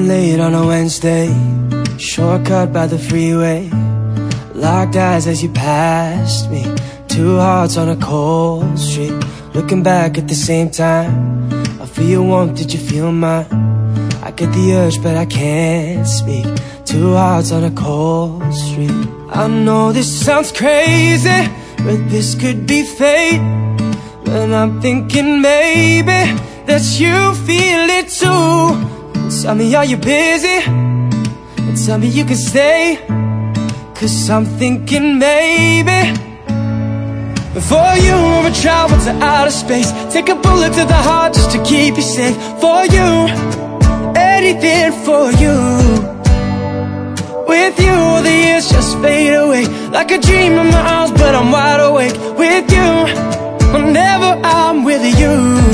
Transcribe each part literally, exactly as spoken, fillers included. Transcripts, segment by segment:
late on a Wednesday, shortcut by the freeway, locked eyes as you passed me, two hearts on a cold street. Looking back at the same time, I feel your warmth, did you feel mine? I get the urge but I can't speak, two hearts on a cold street. I know this sounds crazy, but this could be fate. And I'm thinking maybe that you feel it too. Tell me, are you busy? And tell me you can stay, 'cause I'm thinking maybe for you I would travel to outer space, take a bullet to the heart just to keep you safe. For you, anything for you. With you, all the years just fade away, like a dream in my arms, but I'm wide awake. With you, whenever I'm with you.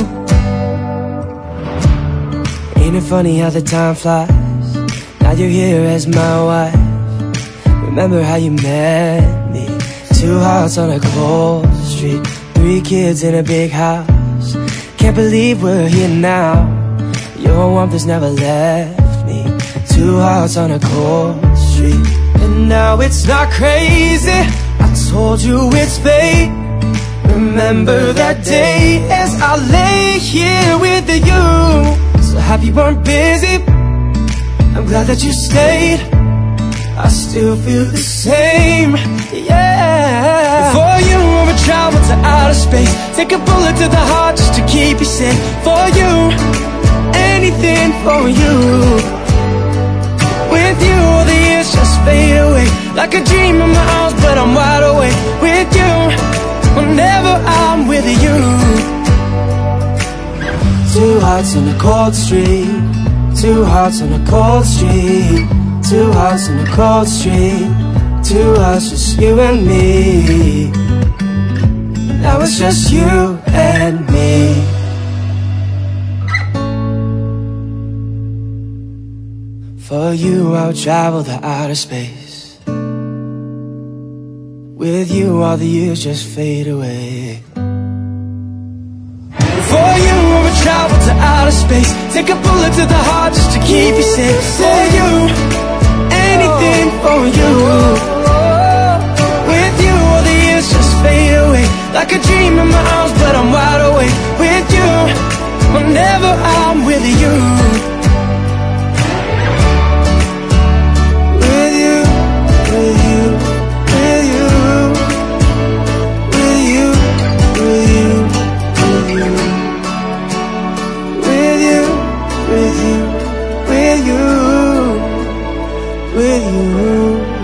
Ain't it funny how the time flies? Now you're here as my wife. Remember how you met me? Two hearts on a cold street, three kids in a big house. Can't believe we're here now. Your warmth has never left me. Two hearts on a cold street. And now it's not crazy, I told you it's fate. Remember that day as I lay here with you. So happy you weren't busy, I'm glad that you stayed. I still feel the same, yeah. For you, I would travel to outer space, take a bullet to the heart just to keep you safe. For you, anything for you. With you, all the years just fade away, like a dream in my arms, but I'm wide awake. With you, whenever I'm with you. Two hearts on a cold street, two hearts on a cold street, two hearts on a cold street, two hearts, just you and me. Now it's just you and me. For you I'll travel to outer space. With you all the years just fade away. For you I would travel to outer space, take a bullet to the heart just to keep you safe. For you, anything for you. With you all the years just fade away, like a dream in my arms, but I'm wide awake. With you, whenever I'm with you. With you, with you, with you, with you, with you, with you, with you, with you, with you, with you.